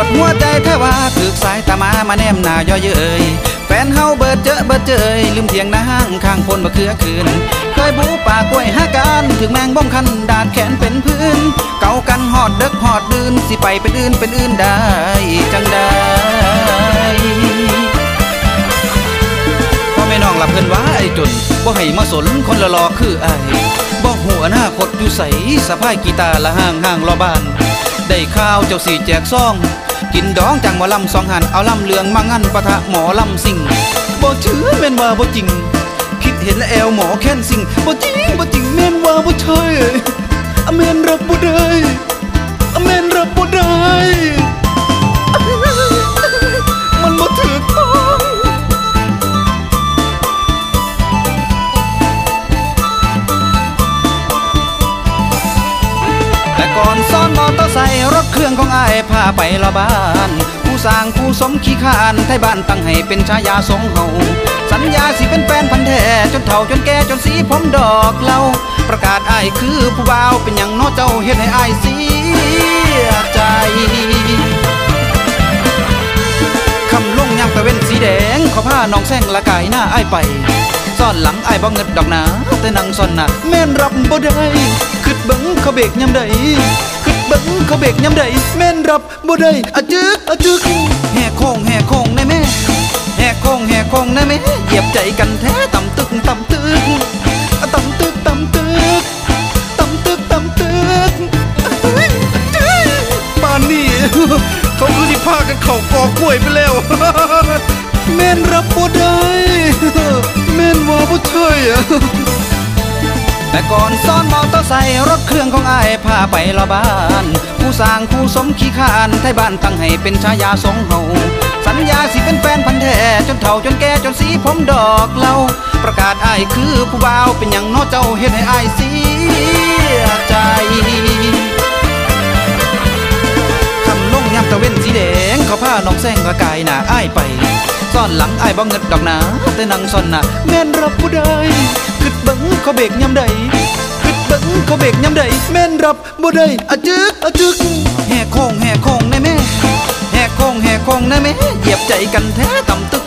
หัวใจแท้ว่าถึกสายตามาแนมหน้าย่อเย้ยแฟนเฮาเบิดเจอลืมเถียงนาห้างข้างพนมะเขือคืนเคยบูป่ากล้วยหาการถึงแมงบ้องคันดาดแขนเป็นพื้นเก่ากันหอดเด็กหอดดืนสิไปเป็นอื่นได้จังได้พ่อแม่น้องหลับเพิ่นว่าไอ้จนบ่ให้มาสนคนละลอคือไอ้บ่หัวหน้าคดอยู่ใสสะพายกีตาร์ละห่างรอบ้านได้ข้าวเจ้าสี่แจกซองกินดองจังหมอลำสองหันเอาลำเลืองมางั้นปะทะหมอลำสิ่งบ่เชื่อแม่นว่าบ่จริงคิดเห็นแล้วแอวหมอแค้นสิ่งบ่จริงแม่นว่าบ่ใช่อแม่นรับบ่ได้อแม่นรับบ่ได้มันบ่ถูกต้องแต่ก่อนซ้อนมอเตอร์ไซค์รถเครื่องของอ้ายพาไปละบ้านผู้สร้างผู้สมขี้ข้านไทยบ้านตั้งให้เป็นฉายาทรงเฮาสัญญาสิเป็นแฟนพันธุ์แท้จนเฒ่าจนแก่จนสีผมดอกเหลาประกาศอ้ายคือผู้บ่าวเป็นหยังน้อเจ้าเฮ็ดให้อ้ายเสียใจคำลงยามตะเว้นสีแดงขอผ้าน้องแซงละกายหน้าอ้ายไปซ่อนหลังอ้ายบ่เงิดดอกหนาแต่นั่งซ่อนหน้าแม่นรับบ่ได้คิดเบิ่งเขาเบรกยามใดคิดเบิ่งเขาเบรกยามใดแม่นรับบ่ได้อะจึกแห่โค้งได้แม่แห่โค้งได้แม่เหยียบใจกันแท้ต่ำตึกบ้านนี่เขาคือที่พากันเข่ากอกล้วยไปแล้วแม่นรับบ่ได้แม่นว่าบ่ใช่แต่ก่อนซ้อนมอเตอร์ไซค์รถเครื่องของอ้ายพาไปละบ้านผู้สร้างผู้สมขี้ข้านไทยบ้านตั้งให้เป็นฉายาทรงเฮาสัญญาสิเป็นแฟนพันธุ์แท้จนเฒ่าจนแก่จนสีผมดอกเหลาประกาศอ้ายคือผู้บ่าวเป็นหยังน้อเจ้าเฮ็ดให้อ้ายเสียใจคำลงยามตะเว้นสีแดงเขาพาน้องแซงละกายหน้าอ้ายไปซ่อนหลังอ้ายบ่เงิดดอกหนาแต่นั่งซ่อนหน้าแม่นรับบ่ได้คิดเบิ่งเขาเบรกยามใดคิดเบิ่งเขาเบรกยามใดแม่นรับบ่ได้อะจึกแห่โค้งได้แม่แห่โค้งได้แม่เหยียบใจกันแท้ต่ำตึก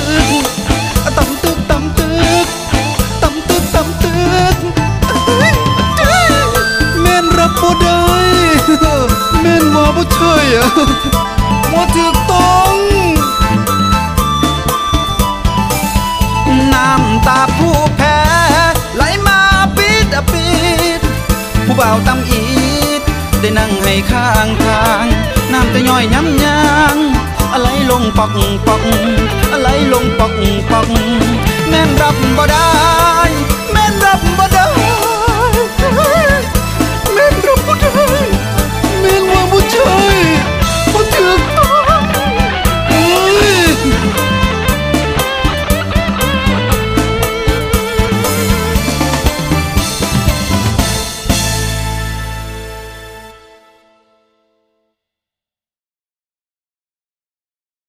แม่นรับบ่ได้แม่นว่าบ่ใช่บ่ถูกต้องน้ำตาผู้แพ้ไหลมาปิดผู้บ่าวตำอีดได้นั่งให้ข้างทางน้ำจะย่อยย้ำยางอะไรลงปอกอะไรลงปอกแม่นรับบ่ได้แม่นรับบ่ได้